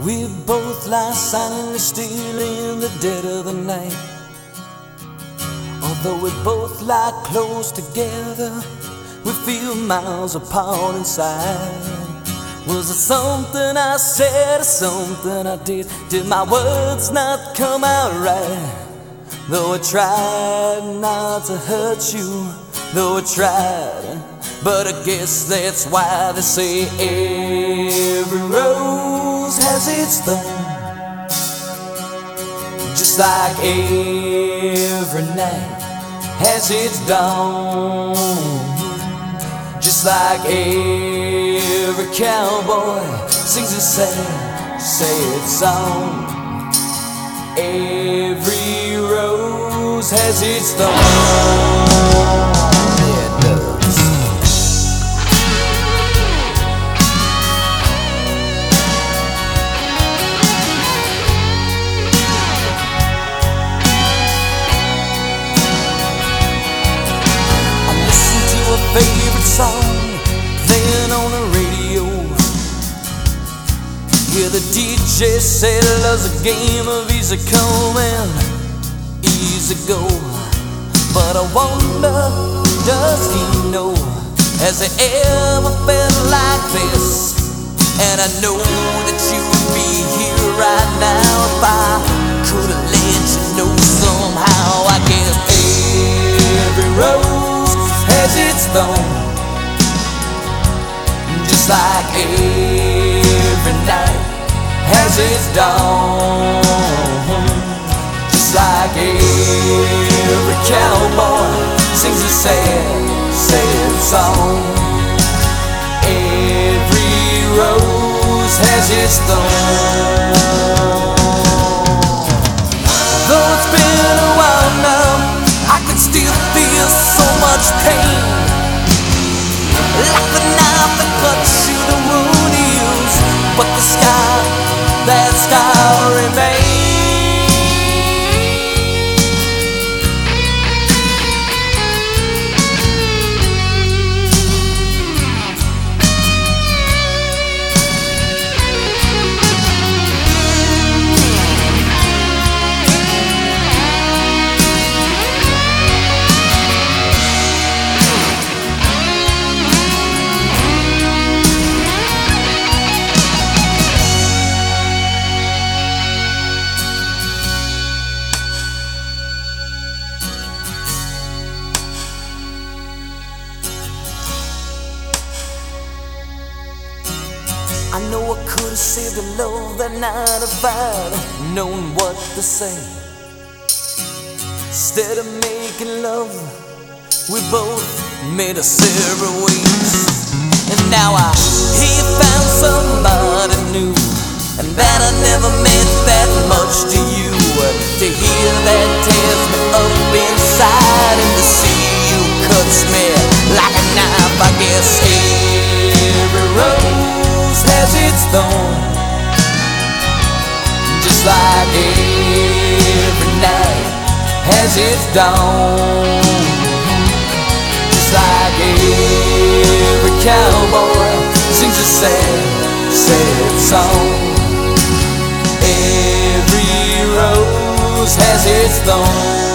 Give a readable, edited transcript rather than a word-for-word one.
We both lie silently still in the dead of the night. Although we both lie close together, we feel miles apart inside. Was it something I said or something I did? Did my words not come out right? Though I tried not to hurt you, though I tried, but I guess that's why they say every rose has its thorn, just like every night has its dawn, just like every cowboy sings a sad, sad song. Every rose has its thorn. Yeah, it does. I listened to a favorite song then on the radio. Yeah, the DJ said love's a game of easy come and easy go. But I wonder, does he know? Has he ever felt like this? And I know that you would be here right now if I could have let you know somehow. I guess every rose has its thorn, just like every night has its dawn, just like every cowboy sings a sad, sad song. Every rose has its thorn. Though it's been a while now, I can still feel so much pain, like the knife that cuts you the wound heals, but the scar, that scar remains. I know I could have saved the love that night if I'd known what to say. Instead of making love, we both made us separate ways. And now I hear you found somebody new, and that I never meant that much to you. To hear that tears me up inside, and to see you cuts me like a knife. I guess every rose has its thorn, just like every night has its dawn, just like every cowboy sings a sad, sad song. Every rose has its thorn.